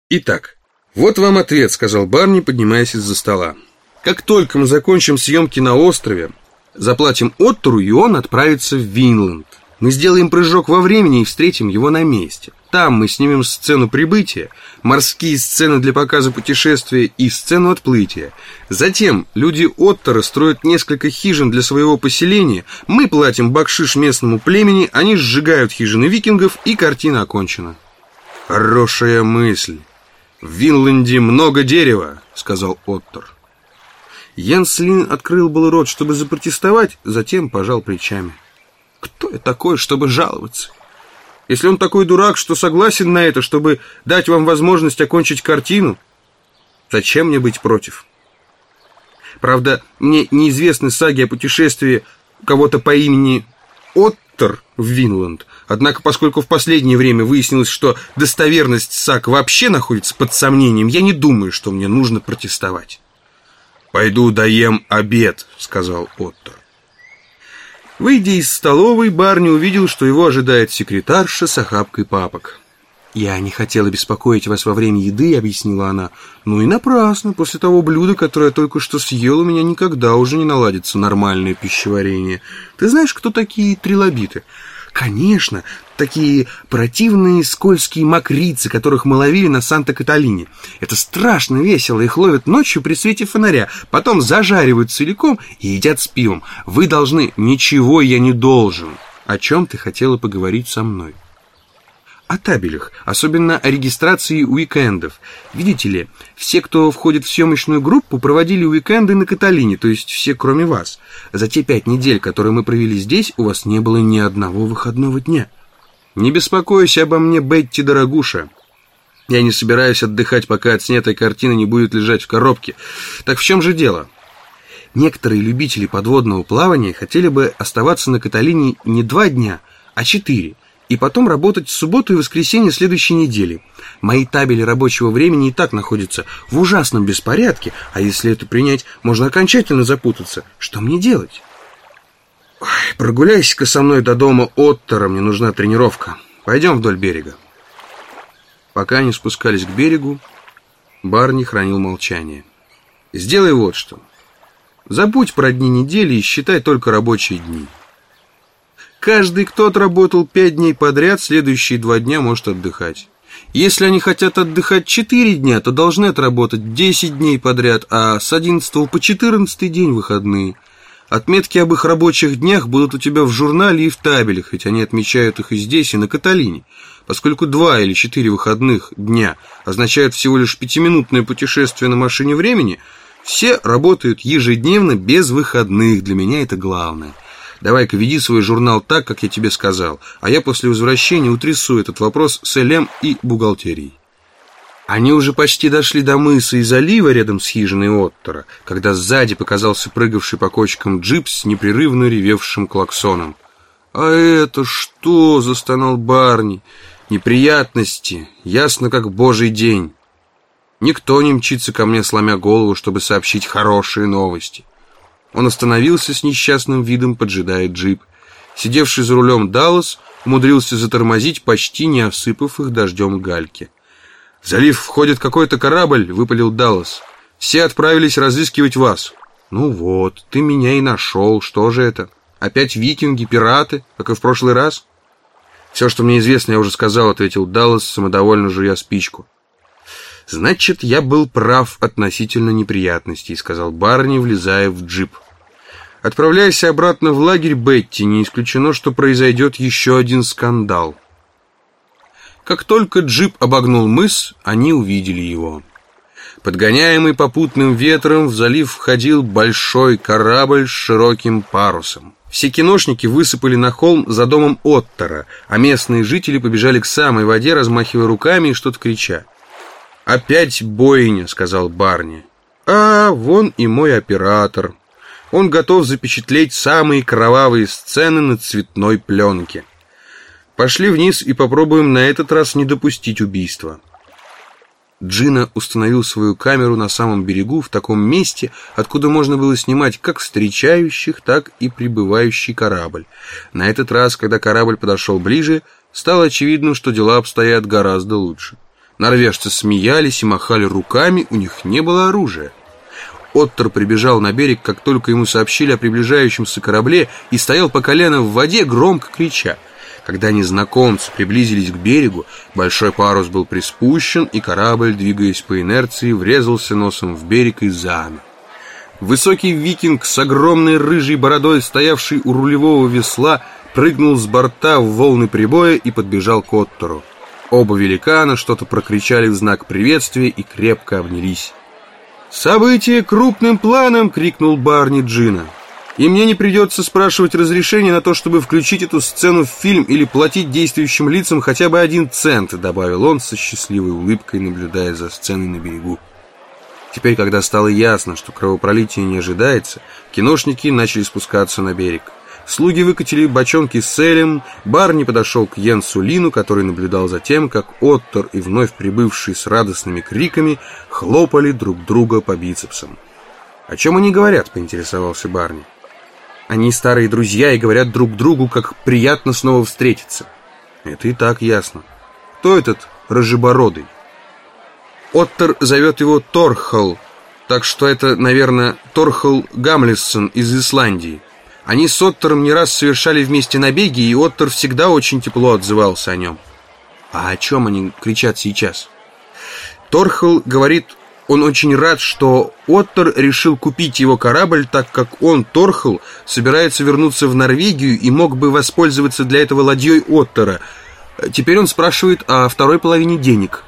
Итак, вот вам ответ, сказал Барни, поднимаясь из-за стола. Как только мы закончим съемки на острове, заплатим Оттору, и он отправится в Винланд. Мы сделаем прыжок во времени и встретим его на месте. Там мы снимем сцену прибытия, морские сцены для показа путешествия и сцену отплытия. Затем люди Оттора строят несколько хижин для своего поселения, мы платим бакшиш местному племени, они сжигают хижины викингов, и картина окончена. Хорошая мысль. В Винланде много дерева, сказал Оттор. Йенс Лин открыл был рот, чтобы запротестовать, затем пожал плечами. Кто я такой, чтобы жаловаться? Если он такой дурак, что согласен на это, чтобы дать вам возможность окончить картину, зачем мне быть против? Правда, мне неизвестны саги о путешествии кого-то по имени Оттор в Винланд. Однако, поскольку в последнее время выяснилось, что достоверность саг вообще находится под сомнением, я не думаю, что мне нужно протестовать. «Пойду доем обед», — сказал Оттор. Выйдя из столовой, Барни увидел, что его ожидает секретарша с охапкой папок. «Я не хотела беспокоить вас во время еды», — объяснила она. «Ну и напрасно. После того блюда, которое я только что съел, у меня никогда уже не наладится нормальное пищеварение. Ты знаешь, кто такие трилобиты?» «Конечно, такие противные скользкие мокрицы, которых мы ловили на Санта-Каталине. Это страшно весело, их ловят ночью при свете фонаря, потом зажаривают целиком и едят с пивом. Вы должны...» «Ничего я не должен. О чем ты хотела поговорить со мной?» «О табелях, особенно о регистрации уикендов. Видите ли, все, кто входит в съемочную группу, проводили уикенды на Каталине, то есть все, кроме вас. За те 5 недель, которые мы провели здесь, у вас не было ни одного выходного дня. Не беспокойся обо мне, Бетти, дорогуша. Я не собираюсь отдыхать, пока отснятая картина не будет лежать в коробке. Так в чем же дело?» Некоторые любители подводного плавания хотели бы оставаться на Каталине не 2 дня, а 4, и потом работать в субботу и воскресенье следующей недели. Мои табели рабочего времени и так находятся в ужасном беспорядке, а если это принять, можно окончательно запутаться. Что мне делать? Ой, прогуляйся-ка со мной до дома Оттора, мне нужна тренировка. Пойдем вдоль берега. Пока они спускались к берегу, Барни хранил молчание. Сделай вот что. Забудь про дни недели и считай только рабочие дни. Каждый, кто отработал 5 дней подряд, следующие 2 дня может отдыхать. Если они хотят отдыхать 4 дня, то должны отработать 10 дней подряд, а с 11 по 14 день выходные. Отметки об их рабочих днях будут у тебя в журнале и в табелях, ведь они отмечают их и здесь, и на Каталине. Поскольку 2 или 4 выходных дня означают всего лишь 5-минутное путешествие на машине времени, все работают ежедневно без выходных. Для меня это главное. Давай-ка веди свой журнал так, как я тебе сказал, а я после возвращения утрясу этот вопрос с Элем и бухгалтерией. Они уже почти дошли до мыса и залива рядом с хижиной Оттора, когда сзади показался прыгавший по кочкам джип с непрерывно ревевшим клаксоном. «А это что?» — застонал Барни. «Неприятности, ясно как божий день. Никто не мчится ко мне, сломя голову, чтобы сообщить хорошие новости». Он остановился с несчастным видом, поджидая джип. Сидевший за рулем Даллас умудрился затормозить, почти не осыпав их дождем гальки. «В залив входит какой-то корабль», — выпалил Даллас. «Все отправились разыскивать вас». «Ну вот, ты меня и нашел. Что же это? Опять викинги, пираты, как и в прошлый раз?» «Все, что мне известно, я уже сказал», — ответил Даллас, самодовольно жуя спичку. «Значит, я был прав относительно неприятностей», — сказал Барни, влезая в джип. «Отправляйся обратно в лагерь, Бетти. Не исключено, что произойдет еще один скандал». Как только джип обогнул мыс, они увидели его. Подгоняемый попутным ветром в залив входил большой корабль с широким парусом. Все киношники высыпали на холм за домом Оттора, а местные жители побежали к самой воде, размахивая руками и что-то крича. «Опять бойня», — сказал Барни. «А, вон и мой оператор. Он готов запечатлеть самые кровавые сцены на цветной пленке. Пошли вниз и попробуем на этот раз не допустить убийства». Джина установил свою камеру на самом берегу, в таком месте, откуда можно было снимать как встречающих, так и прибывающий корабль. На этот раз, когда корабль подошел ближе, стало очевидно, что дела обстоят гораздо лучше. Норвежцы смеялись и махали руками, у них не было оружия. Оттор прибежал на берег, как только ему сообщили о приближающемся корабле, и стоял по колено в воде, громко крича. Когда незнакомцы приблизились к берегу, большой парус был приспущен, и корабль, двигаясь по инерции, врезался носом в берег и замер. Высокий викинг с огромной рыжей бородой, стоявший у рулевого весла, прыгнул с борта в волны прибоя и подбежал к Оттору. Оба великана что-то прокричали в знак приветствия и крепко обнялись. «Событие крупным планом!» — крикнул Барни Джина. «И мне не придется спрашивать разрешения на то, чтобы включить эту сцену в фильм или платить действующим лицам хотя бы 1 цент», — добавил он со счастливой улыбкой, наблюдая за сценой на берегу. Теперь, когда стало ясно, что кровопролития не ожидается, киношники начали спускаться на берег. Слуги выкатили бочонки с элем, Барни подошел к Йенсу Лину, который наблюдал за тем, как Оттор и вновь прибывший с радостными криками хлопали друг друга по бицепсам. «О чем они говорят?» — поинтересовался Барни. «Они старые друзья и говорят друг другу, как приятно снова встретиться». «Это и так ясно. Кто этот рыжебородый?» «Оттор зовет его Торхал, так что это, наверное, Торхал Гамлессон из Исландии. Они с Оттором не раз совершали вместе набеги, и Оттор всегда очень тепло отзывался о нем». «А о чем они кричат сейчас?» «Торхал говорит, он очень рад, что Оттор решил купить его корабль, так как он, Торхал, собирается вернуться в Норвегию и мог бы воспользоваться для этого ладьей Оттора. Теперь он спрашивает о второй половине денег».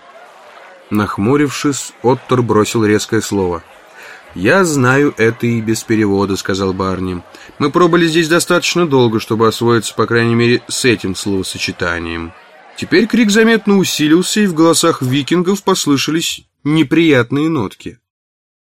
Нахмурившись, Оттор бросил резкое слово. «Я знаю это и без перевода», — сказал Барни. «Мы пробыли здесь достаточно долго, чтобы освоиться, по крайней мере, с этим словосочетанием». Теперь крик заметно усилился, и в голосах викингов послышались неприятные нотки.